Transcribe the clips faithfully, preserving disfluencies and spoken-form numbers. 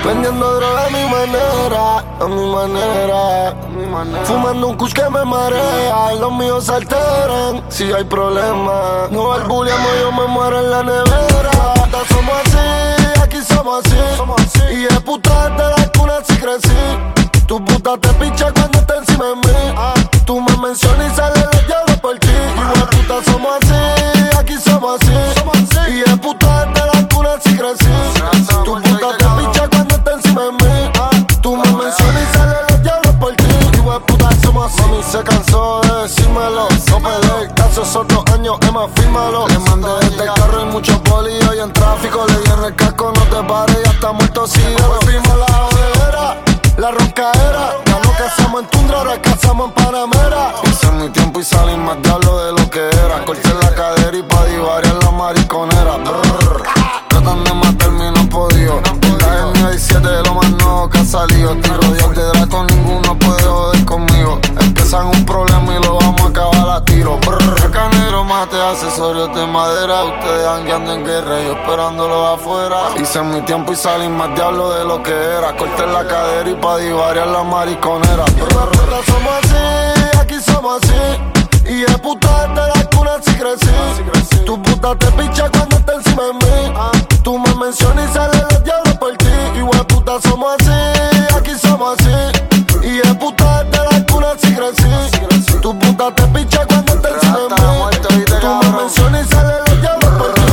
Vendiendo droga a mi manera, a mi manera, a mi manera. Fumando un kush que me marea, los míos se alteran si hay problema. No barbuleamos, yo me muero en la nevera. Puta, somos así, aquí somos así, somos así. Y de puta de la cuna si crecí. Tu puta te pincha cuando está encima de mí. ah. Tú me mencionas y sale los diablos por ti. Y de puta somos así, aquí somos así, somos así. Y de puta de la cuna si crecí. Tu puta te pincha cuando está encima de mí. ah. Tú me mencionas y sale los diablos por ti. Y de puta somos así. Mami se cansó de decírmelo. No peleé caso esos dos años, Emma, fírmalo. Le mandé desde el carro y mucho poli. Hoy en tráfico le di en el casco, no te pares, ya está muerto, síguelo. Fuimos la jodedera, la roncaera. Ya no cazamos en tundra, ahora cazamos en Panamera. Hice mi tiempo y salí más diablo de lo que era. Corté la cadera y pa' divar en la mariconera. Brrr. Tratan de matarme y no han podido. La N diecisiete de lo más nuevo que ha salido. Estoy rodeado de dracos, ninguno puede joder conmigo. Empiezan un problema y lo vamos a acabar a tiro. Brrr. Canero, mate, accesorios de madera. Ustedes jangueando en guerra y yo esperándolo afuera. Hice mi tiempo y salí más diablo de lo que era. Corté la cadera y pa' divariar la mariconera. Brrr. Somos así, aquí somos así. Y de puta desde la cuna si crecí. Tu puta te pincha cuando está encima de mí. Tú me mencionas y sale los diablos por ti. Y de puta somos así, aquí somos así. Y de puta desde la cuna si crecí. Tu puta te pincha cuando está encima de mí. Tú me mencionas y sale los diablos por ti.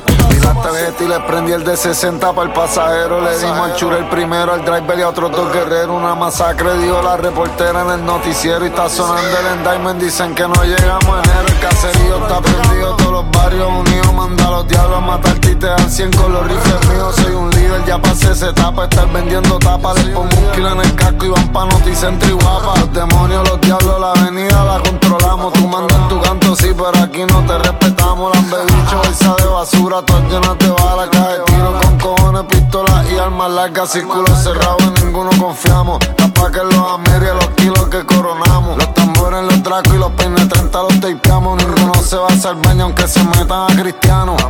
Y le prendí el de sesenta para el pasajero. Le dimos al chure el primero, al driver y a otros dos guerreros. Una masacre, dijo la reportera en el noticiero. Y está sonando el endayment, dicen que no llegamos a enero. El caserío está prendido, todos los barrios unidos. Manda a los diablos a matar tite al cien con los rifles míos. Soy un líder, ya pasé esa etapa. Estar vendiendo tapas, les pongo un kilo en el casco y van pa' Noticentro y guapa. Los demonios, los diablos, la avenida la controlamos. Tú mandas en tu canto, sí, pero aquí no te respetamos. Lambebicho, bolsa de basura, todas llenas de balas, caja de tiro con cojones, pistolas y armas largas, círculos cerrados, en ninguno confiamos. Tapa que los Amerias, los kilos que coronamos. Los tambores, los dracos y los peines treinta los tapeamos. Ninguno se va a salvar ni aunque se metan a cristianos.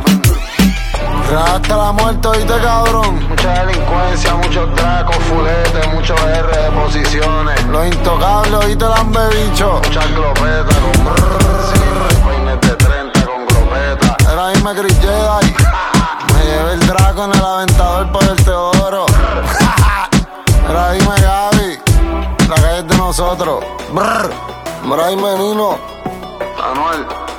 Hasta la muerte, oíste, cabrón. Mucha delincuencia, muchos dracos, fuletes, muchos R de posiciones. Los intocables, oíste, lambebicho. Muchas glopetas con brrrr, peines de treinta con glopetas. Era ahí me Chris Jedi. Me llevé el draco en el aventador por el Teodoro. Era ahí me Gaby. La calle es de nosotros. Brrr. Mira ahí Menino. Anuel.